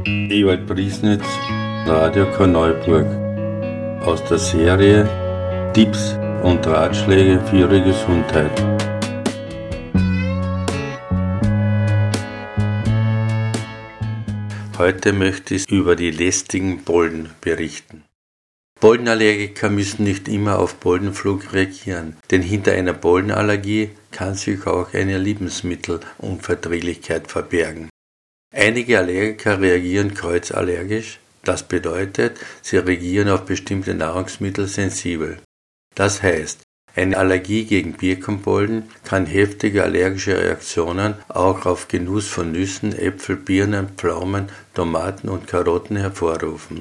Ewald Priesnitz, Radio Korneuburg, aus der Serie Tipps und Ratschläge für Ihre Gesundheit. Heute möchte ich über die lästigen Pollen berichten. Pollenallergiker müssen nicht immer auf Pollenflug reagieren, denn hinter einer Pollenallergie kann sich auch eine Lebensmittelunverträglichkeit verbergen. Einige Allergiker reagieren kreuzallergisch, das bedeutet, sie reagieren auf bestimmte Nahrungsmittel sensibel. Das heißt, eine Allergie gegen Birkenpollen kann heftige allergische Reaktionen auch auf Genuss von Nüssen, Äpfel, Birnen, Pflaumen, Tomaten und Karotten hervorrufen.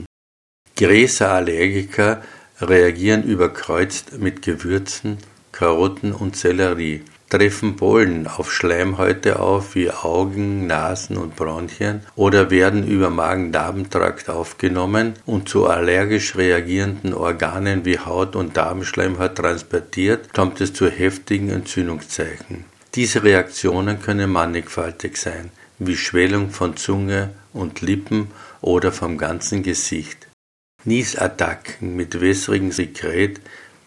Gräserallergiker reagieren überkreuzt mit Gewürzen, Karotten und Sellerie. Treffen Pollen auf Schleimhäute auf wie Augen, Nasen und Bronchien oder werden über Magen-Darm-Trakt aufgenommen und zu allergisch reagierenden Organen wie Haut und Darmschleimhaut transportiert, kommt es zu heftigen Entzündungszeichen. Diese Reaktionen können mannigfaltig sein, wie Schwellung von Zunge und Lippen oder vom ganzen Gesicht. Niesattacken mit wässrigem Sekret,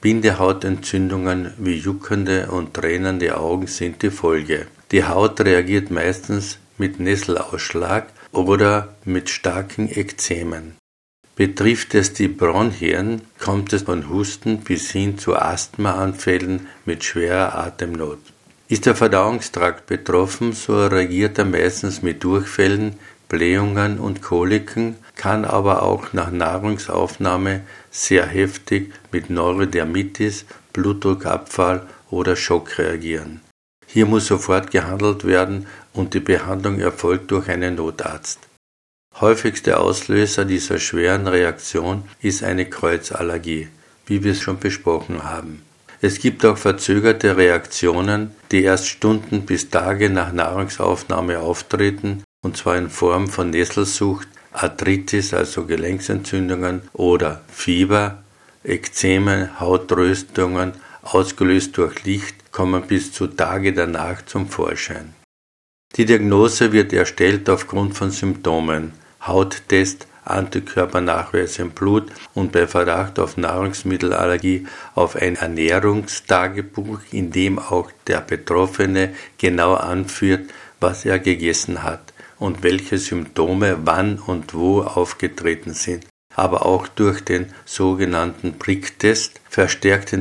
Bindehautentzündungen wie juckende und tränende Augen sind die Folge. Die Haut reagiert meistens mit Nesselausschlag oder mit starken Ekzemen. Betrifft es die Bronchien, kommt es von Husten bis hin zu Asthmaanfällen mit schwerer Atemnot. Ist der Verdauungstrakt betroffen, so reagiert er meistens mit Durchfällen, Blähungen und Koliken, kann aber auch nach Nahrungsaufnahme sehr heftig mit Neurodermitis, Blutdruckabfall oder Schock reagieren. Hier muss sofort gehandelt werden und die Behandlung erfolgt durch einen Notarzt. Häufigster Auslöser dieser schweren Reaktion ist eine Kreuzallergie, wie wir es schon besprochen haben. Es gibt auch verzögerte Reaktionen, die erst Stunden bis Tage nach Nahrungsaufnahme auftreten, und zwar in Form von Nesselsucht, Arthritis, also Gelenksentzündungen oder Fieber, Ekzemen, Hautröstungen, ausgelöst durch Licht, kommen bis zu Tage danach zum Vorschein. Die Diagnose wird erstellt aufgrund von Symptomen, Hauttest, Antikörpernachweis im Blut und bei Verdacht auf Nahrungsmittelallergie auf ein Ernährungstagebuch, in dem auch der Betroffene genau anführt, was er gegessen hat und welche Symptome wann und wo aufgetreten sind, aber auch durch den sogenannten Pricktest. Verstärkte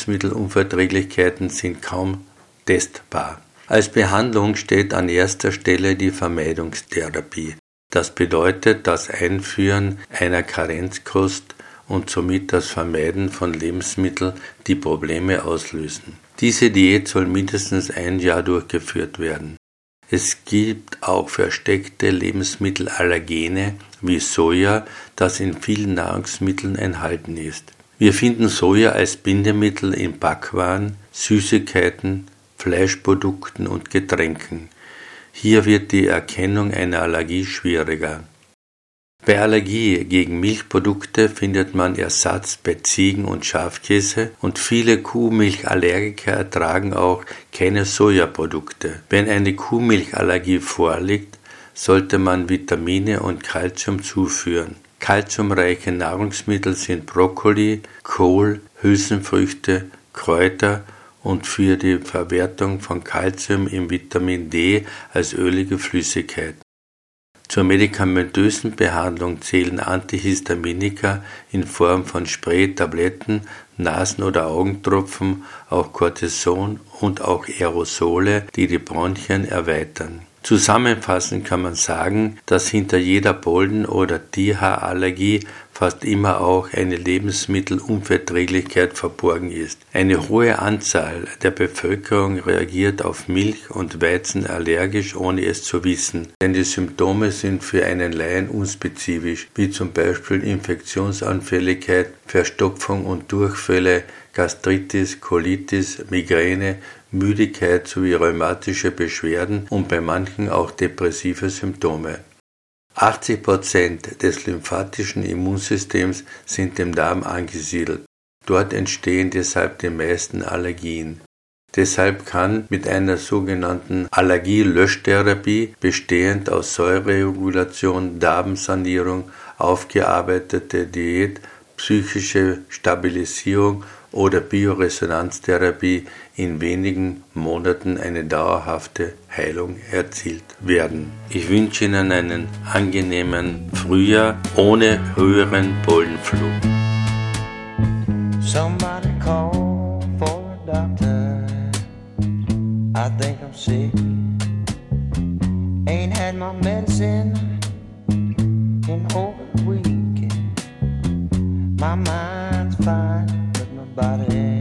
Nahrungsmittelunverträglichkeiten sind kaum testbar. Als Behandlung steht an erster Stelle die Vermeidungstherapie. Das bedeutet das Einführen einer Karenzkost und somit das Vermeiden von Lebensmitteln, die Probleme auslösen. Diese Diät soll mindestens ein Jahr durchgeführt werden. Es gibt auch versteckte Lebensmittelallergene wie Soja, das in vielen Nahrungsmitteln enthalten ist. Wir finden Soja als Bindemittel in Backwaren, Süßigkeiten, Fleischprodukten und Getränken. Hier wird die Erkennung einer Allergie schwieriger. Bei Allergie gegen Milchprodukte findet man Ersatz bei Ziegen- und Schafkäse und viele Kuhmilchallergiker ertragen auch keine Sojaprodukte. Wenn eine Kuhmilchallergie vorliegt, sollte man Vitamine und Calcium zuführen. Calciumreiche Nahrungsmittel sind Brokkoli, Kohl, Hülsenfrüchte, Kräuter und für die Verwertung von Calcium im Vitamin D als ölige Flüssigkeit. Zur medikamentösen Behandlung zählen Antihistaminika in Form von Spray, Tabletten, Nasen- oder Augentropfen, auch Cortison und auch Aerosole, die die Bronchien erweitern. Zusammenfassend kann man sagen, dass hinter jeder Pollen- oder Tierhaarallergie fast immer auch eine Lebensmittelunverträglichkeit verborgen ist. Eine hohe Anzahl der Bevölkerung reagiert auf Milch und Weizen allergisch, ohne es zu wissen, denn die Symptome sind für einen Laien unspezifisch, wie zum Beispiel Infektionsanfälligkeit, Verstopfung und Durchfälle, Gastritis, Colitis, Migräne, Müdigkeit sowie rheumatische Beschwerden und bei manchen auch depressive Symptome. 80% des lymphatischen Immunsystems sind im Darm angesiedelt. Dort entstehen deshalb die meisten Allergien. Deshalb kann mit einer sogenannten Allergielöschtherapie, bestehend aus Säureregulation, Darmsanierung, aufgearbeitete Diät, psychische Stabilisierung oder Bioresonanztherapie in wenigen Monaten eine dauerhafte Heilung erzielt werden. Ich wünsche Ihnen einen angenehmen Frühjahr ohne höheren Pollenflug. Somebody call for a doctor. I think I'm sick. Ain't had my medicine in over a week. My mind's fine, but my body